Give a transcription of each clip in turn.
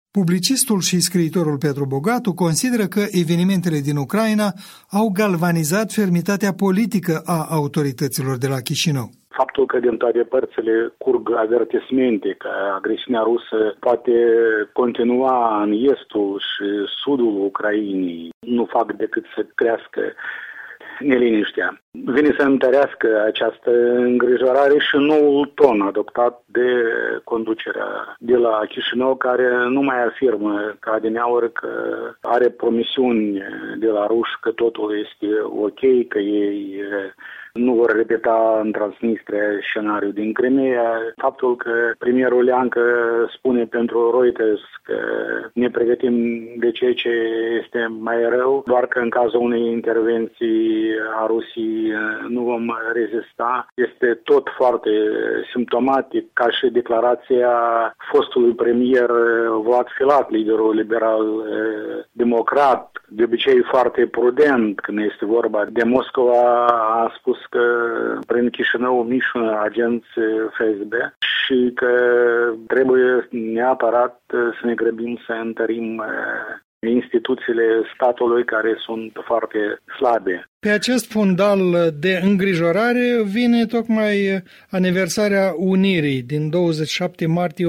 Publicistul și scriitorul Petru Bogatu consideră că evenimentele din Ucraina au galvanizat fermitatea politică a autorităților de la Chișinău. Faptul că din toate părțile curg avertismente că agresiunea rusă poate continua în estul și sudul Ucrainei nu fac decât să crească neliniștea. Vine să întărească această îngrijorare și noul ton adoptat de conducerea de la Chișinău, care nu mai afirmă ca adineauri că are promisiuni de la ruși că totul este ok, că ei nu vor repeta în Transnistria scenariul din Crimea. Faptul că premierul Leancă spune pentru Reuters că ne pregătim de ceea ce este mai rău, doar că în cazul unei intervenții a Rusiei nu vom rezista, este tot foarte simptomatic, ca și declarația fostului premier Vlad Filat, liderul liberal-democrat, de obicei foarte prudent când este vorba de Moscova, a spus că prin Chișinău mișcă agenți FSB și că trebuie neapărat să ne grăbim să întărim instituțiile statului care sunt foarte slabe. Pe acest fundal de îngrijorare vine tocmai aniversarea Unirii din 27 martie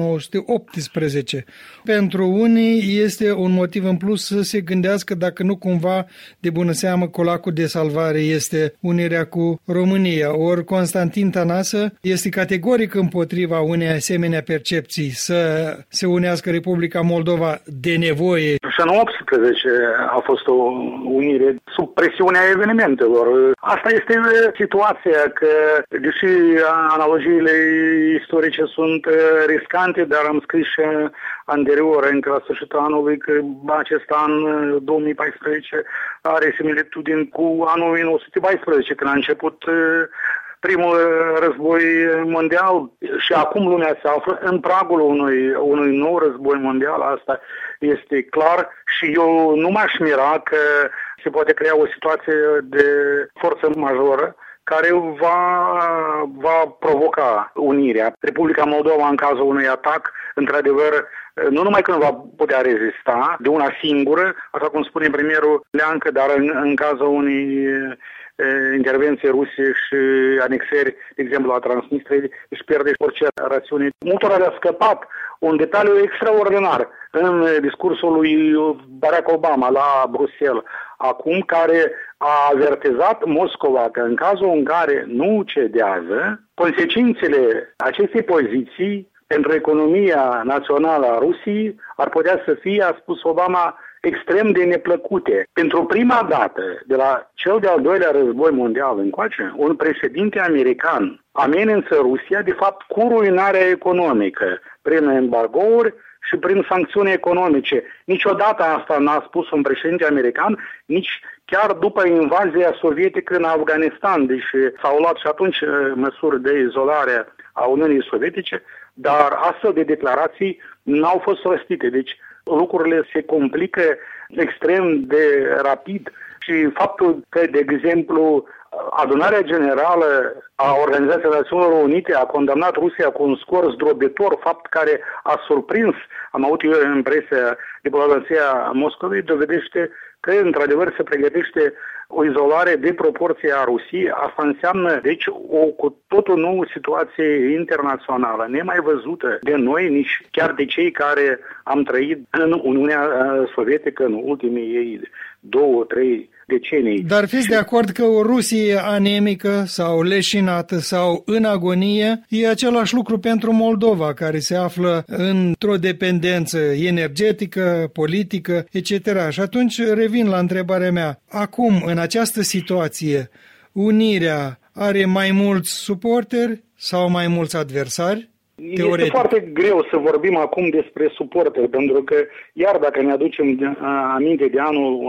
1918. Pentru unii este un motiv în plus să se gândească dacă nu cumva de bună seamă colacul de salvare este unirea cu România. Ori Constantin Tănasă este categoric împotriva unei asemenea percepții să se unească Republica Moldova de nevoie. Și în 18 a fost o unire sub presiunea evenimentelor. Asta este situația, că deși analogiile istorice sunt riscante, dar am scris și anterior, încă la sfârșitul anului, că acest an 2014 are similitudini cu anul 1914, când a început primul război mondial și acum lumea se află în pragul unui nou război mondial. Asta este clar și eu nu m-aș mira că se poate crea o situație de forță majoră care va provoca unirea. Republica Moldova, în cazul unui atac, într-adevăr, nu numai că nu va putea rezista de una singură, așa cum spune premierul Leancă, dar în cazul unei intervenție Rusiei și anexări, de exemplu, a Transnistriei, își pierde orice rațiune. Multora le-a scăpat un detaliu extraordinar în discursul lui Barack Obama la Bruxelles, acum, care a avertizat Moscova că în cazul în care nu cedează, consecințele acestei poziții pentru economia națională a Rusiei ar putea să fie, a spus Obama, extrem de neplăcute. Pentru prima dată, de la cel de-al doilea război mondial încoace, un președinte american amenință Rusia, de fapt, cu ruinarea economică, prin embargouri și prin sancțiuni economice. Niciodată asta n-a spus un președinte american, nici chiar după invazia sovietică în Afganistan, deși s-au luat și atunci măsuri de izolare a Uniunii Sovietice, dar astfel de declarații n-au fost rostite. Deci lucrurile se complică extrem de rapid și faptul că, de exemplu, Adunarea Generală a Organizației Națiunilor Unite a condamnat Rusia cu un scor zdrobitor, fapt care a surprins, am avut eu impresia, diplomația Moscovei, dovedește că, într-adevăr, se pregătește o izolare de proporție a Rusiei. Asta înseamnă, deci, o cu totul nouă situație internațională, nemai văzută de noi, nici chiar de cei care am trăit în Uniunea Sovietică în ultimii ei 2-3 decenii. Dar fiți de acord că o Rusie anemică sau leșinată sau în agonie e același lucru pentru Moldova, care se află într-o dependență energetică, politică, etc. Și atunci revin la întrebarea mea. Acum, în această situație, unirea are mai mulți suporteri sau mai mulți adversari? Teoretic. Este foarte greu să vorbim acum despre suporteri, pentru că, iar dacă ne aducem aminte de anul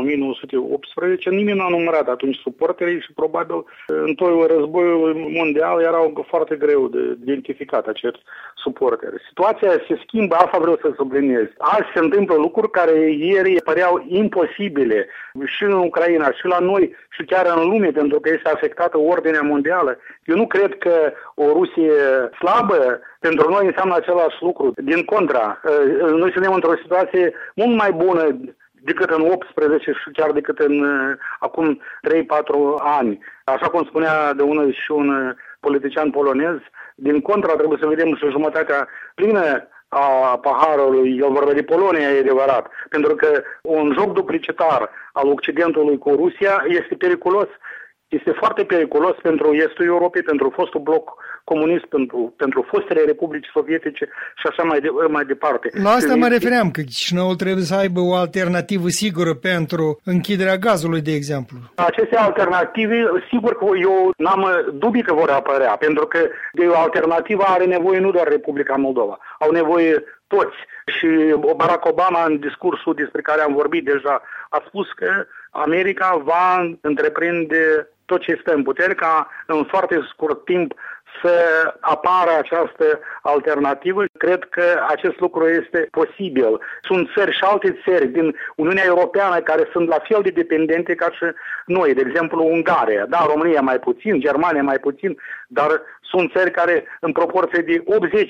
1918, nimeni nu a numărat atunci suporterii și probabil în tot războiul mondial erau foarte greu de identificat acești suporteri. Situația se schimbă, asta vreau să subliniez. Azi se întâmplă lucruri care ieri păreau imposibile și în Ucraina, și la noi, și chiar în lume, pentru că este afectată ordinea mondială. Eu nu cred că o Rusie slabă pentru noi înseamnă același lucru. Din contra, noi suntem într-o situație mult mai bună decât în 18 și chiar decât în acum 3-4 ani. Așa cum spunea de unul și un politician polonez, din contra trebuie să vedem și jumătatea plină a paharului, el vorba de Polonia, e adevărat, pentru că un joc duplicitar al Occidentului cu Rusia este periculos. Este foarte periculos pentru estul Europei, pentru fostul bloc comunist, pentru fostele republici sovietice și așa mai departe. La asta mă refeream, că Chișinăul trebuie să aibă o alternativă sigură pentru închiderea gazului, de exemplu. Aceste alternative, sigur că eu n-am dubii că vor apărea, pentru că de o alternativă are nevoie nu doar Republica Moldova, au nevoie toți. Și Barack Obama, în discursul despre care am vorbit deja, a spus că America va întreprinde tot ce este în putere ca în foarte scurt timp să apară această alternativă. Cred că acest lucru este posibil. Sunt țări și alte țări din Uniunea Europeană care sunt la fel de dependente ca și noi, de exemplu Ungaria. Da, România mai puțin, Germania mai puțin, dar sunt țări care în proporție de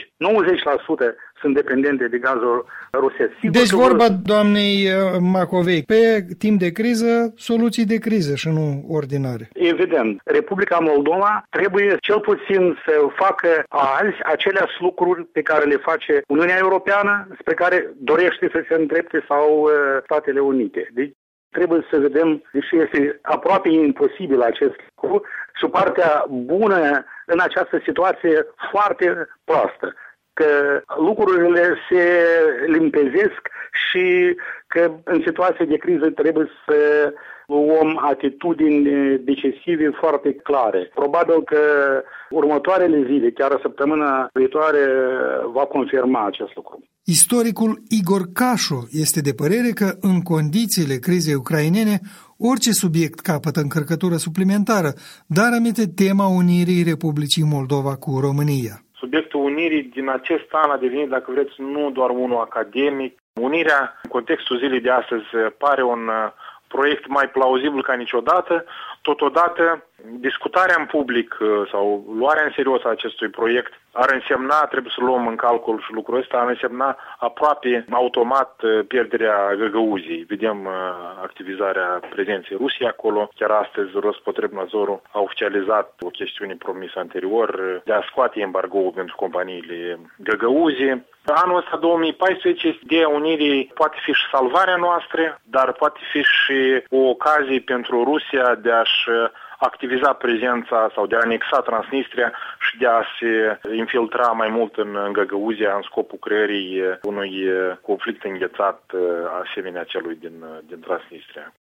80-90% sunt dependente de gazul rusesc. Deci vorba doamnei Macovei, pe timp de criză, soluții de criză și nu ordinare. Evident, Republica Moldova trebuie cel puțin să facă azi aceleași lucruri pe care le face Uniunea Europeană, spre care dorește să se îndrepte sau Statele Unite. Deci trebuie să vedem, deși este aproape imposibil acest lucru, și partea bună în această situație foarte proastă, că lucrurile se limpezesc și că în situație de criză trebuie să luăm atitudini decisive foarte clare. Probabil că următoarele zile, chiar săptămâna viitoare, va confirma acest lucru. Istoricul Igor Cașu este de părere că în condițiile crizei ucrainene orice subiect capătă încărcătură suplimentară, dar aminte tema unirii Republicii Moldova cu România. Subiectul unirii din acest an a devenit, dacă vreți, nu doar unul academic. Unirea, în contextul zilei de astăzi, pare un proiect mai plauzibil ca niciodată. Totodată, discutarea în public sau luarea în serios a acestui proiect ar însemna, trebuie să luăm în calcul și lucrul ăsta, ar însemna aproape automat pierderea Găgăuziei. Vedem activizarea prezenței Rusiei acolo. Chiar astăzi Rospotrebnadzorul a oficializat o chestiune promisă anterior de a scoate embargoul pentru companiile Găgăuzii. Anul ăsta, 2014, ideea unirii poate fi și salvarea noastră, dar poate fi și o ocazie pentru Rusia de a-și activiza prezența sau de a anexa Transnistria și de a se infiltra mai mult în Găgăuzia în scopul creării unui conflict înghețat asemenea celui din Transnistria.